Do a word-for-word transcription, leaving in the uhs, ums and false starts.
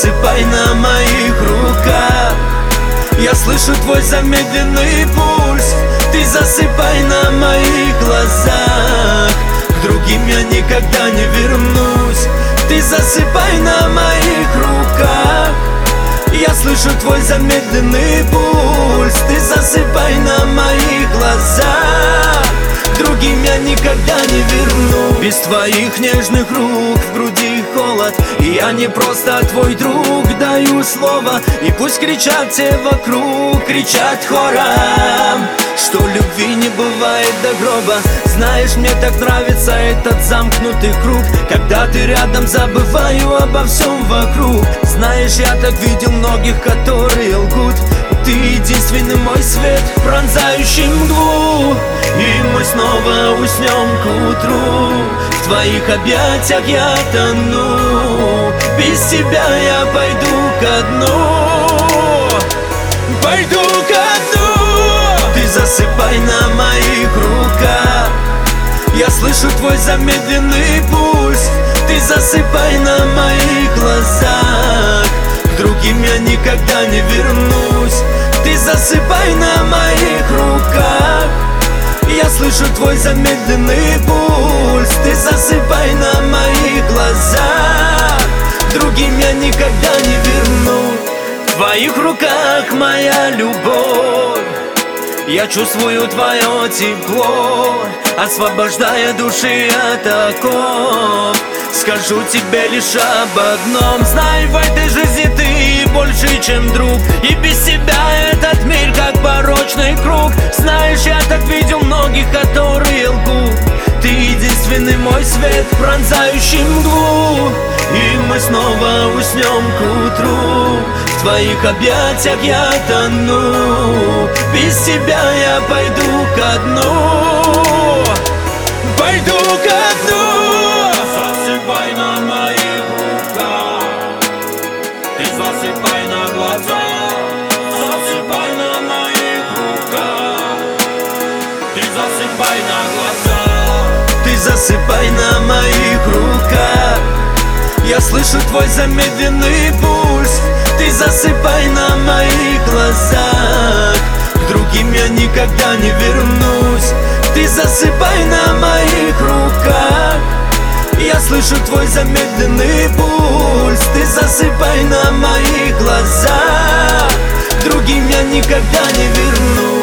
засыпай на моих руках. Я слышу твой замедленный пульс, ты засыпай на моих глазах. К другим я никогда не вернусь, ты засыпай на моих руках. Я слышу твой замедленный пульс, ты засыпай на моих глазах. К другим я никогда не вернусь. Без твоих нежных рук в груди холод, и я не просто твой друг, даю слово. И пусть кричат все вокруг, кричат хором, что любви не бывает до гроба. Знаешь, мне так нравится этот замкнутый круг, когда ты рядом, забываю обо всем вокруг. Знаешь, я так видел многих, которые лгут. Ты единственный мой свет, пронзающий мглу. И мы снова уснем к утру, в твоих объятиях я тону. Без тебя я пойду ко дну, пойду ко дну. Ты засыпай на моих руках, я слышу твой замедленный пульс, ты засыпай на моих глазах. К другим я никогда не вернусь, ты засыпай на моих руках. Я слышу твой замедленный пульс, ты засыпай на моих глазах. К другим я никогда не вернусь. В твоих руках моя любовь, я чувствую твое тепло, освобождая души от оков. Скажу тебе лишь об одном: знай, в этой жизни ты больше, чем друг. И без тебя этот мир как порочный круг. Знаешь, я так видел многих, которые лгут. Ты единственный мой свет, пронзающий мглу. И мы снова уснем к утру, в твоих объятиях я тону. Без тебя я пойду ко дну, пойду ко дну. Засыпай на моих руках, ты засыпай на глаза. Засыпай на моих руках, ты засыпай на глаза. Ты засыпай на моих руках, я слышу твой замедленный пульс, ты засыпай на моих глазах. К другим я никогда не вернусь, ты засыпай на моих руках. Я слышу твой замедленный пульс, ты засыпай на моих глазах. К другим я никогда не вернусь.